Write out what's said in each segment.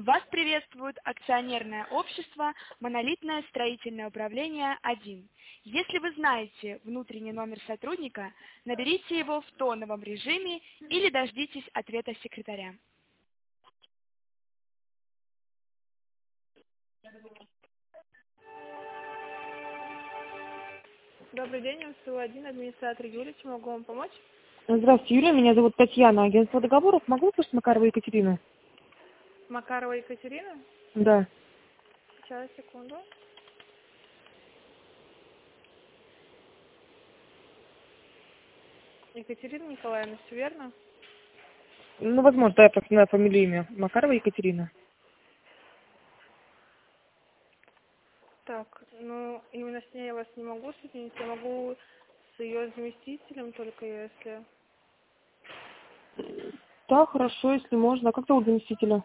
Вас приветствует акционерное общество «Монолитное строительное управление-1». Если вы знаете внутренний номер сотрудника, наберите его в тоновом режиме или дождитесь ответа секретаря. Добрый день, МСУ-1, администратор Юлия, чем могу вам помочь? Здравствуйте, Юлия, меня зовут Татьяна, агентство договоров. Могу слышать Макарова Екатерину? Макарова Екатерина? Да. Сейчас, секунду. Екатерина Николаевна, все верно? Ну, возможно, да, я просто знаю фамилию, имя. Макарова Екатерина. Так, ну, именно с ней я вас не могу соединить, я могу с ее заместителем, только если... Да, хорошо, если можно. А как зовут заместителя?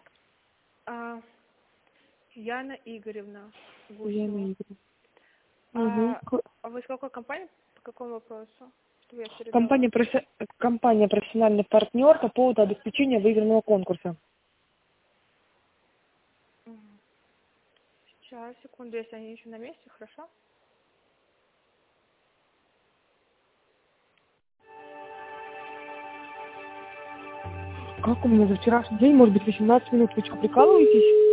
Яна Игоревна Яна Гусева. Игоревна. А вы с какой компании? По какому вопросу? Чтобы я передала. Компания «Профессиональный партнер» по поводу обеспечения выигранного конкурса. Мгм. Сейчас, секунду, если они еще на месте, хорошо? Как у меня за вчерашний день, может быть, 18 минут? Вы что, прикалываетесь?